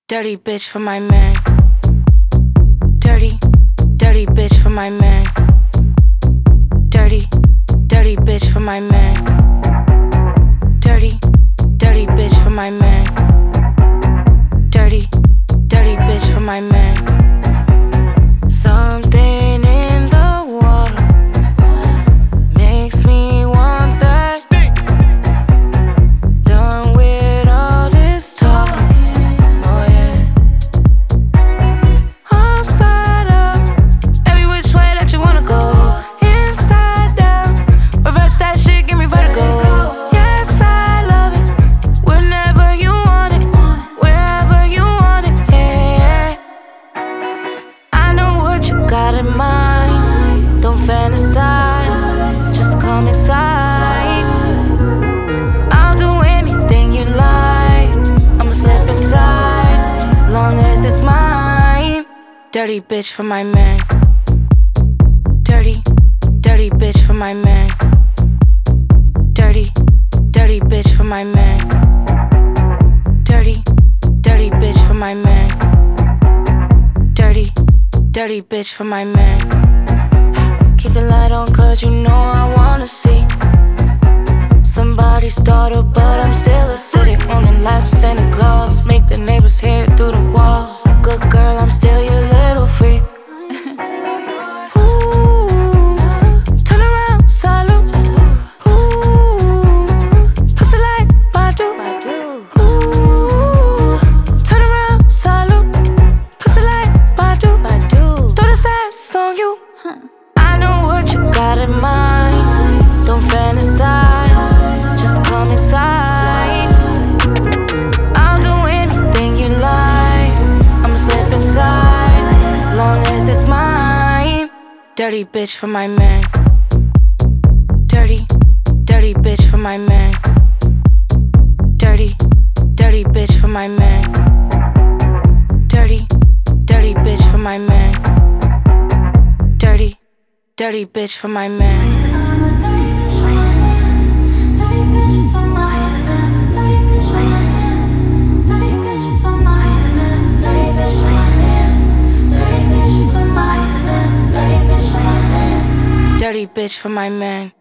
dirty bitch for my man. Dirty, dirty bitch for my man. Dirty, dirty bitch for my man. Dirty, dirty bitch for my man. Dirty, dirty bitch for my man. Something in the water makes me want that. Done with all this talking, oh yeah. Upside up, every which way that you wanna go. Inside down, reverse that shit, give me vertigo. Yes, I love it, whenever you want it, wherever you want it, yeah. I know what you got in mind, don't fantasize, just come inside. I'll do anything you like, I'ma slip inside, long as it's mine. Dirty bitch for my man. Dirty, dirty bitch for my man. Dirty, dirty bitch for my man. Dirty, dirty bitch for my man. Dirty, dirty bitch for my man. Keep the light on cause you know I wanna see somebody's daughter, but I'm still a city. On the lap, Santa Claus, make the neighbors hear it through the walls. Good girl, I'm still your little freak. Ooh, turn around, salute. Ooh, pussy like Badu. Ooh, turn around, salute. Pussy like Badu. Throw this ass on you. I know what you got in mind, don't fantasize, just come inside. I'll do anything you like, I'ma slip inside, long as it's mine. Dirty bitch for my man. Dirty, dirty bitch for my man. Dirty, dirty bitch for my man. Dirty, dirty bitch for my man. Dirty, dirty bitch for my man. I'm a dirty bitch for my man. Dirty bitch for my man. Dirty bitch for my man. Dirty bitch for my man. Dirty bitch for my man. Dirty bitch for my man. Dirty bitch for my man. Dirty bitch for my man.